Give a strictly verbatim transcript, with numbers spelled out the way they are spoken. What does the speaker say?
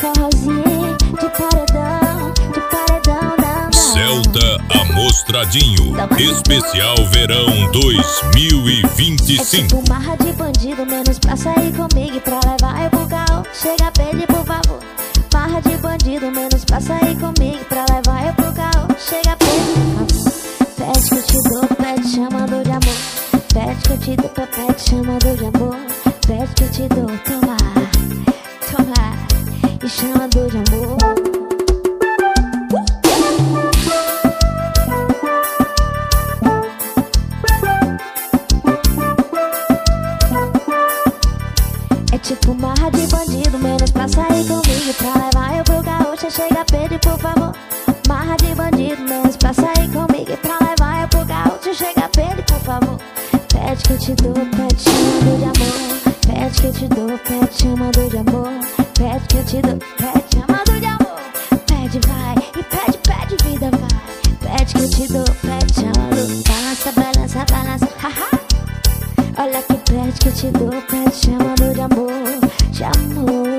forrozinho de paredão, de paredão, não, não. Celta Amostradinho, especial verão dois mil e vinte e cinco. É tipo marra de bandido, menos pra sair comigo e pra levar eu pro carro. Chega, pede por favor. Marra de bandido, menos pra sair comigo e pra levar eu pro carro. Chega, pede por favor. Pede que eu te dou, pede chamando de amor. Pede que eu te dou, pede chamando de amor. Pede que eu te dou, toma, toma, e chamando de amor. É tipo marra de bandido, menos pra sair comigo e pra levar eu pro gaúcho. Chega, pede por favor. Marra de bandido, menos pra sair comigo e pra levar eu pro gaúcho. Chega, pede por favor. Pede que eu te dou, pede chamando de amor. Pede que eu te dou, pede chamando de amor. Pede que eu te dou, pede chamando de amor. Pede, vai, e pede, pede, vida, vai. Pede que eu te dou, pede chamando. Balança, balança, balança, haha. Olha que pede que eu te dou, pede chamando de amor, de amor.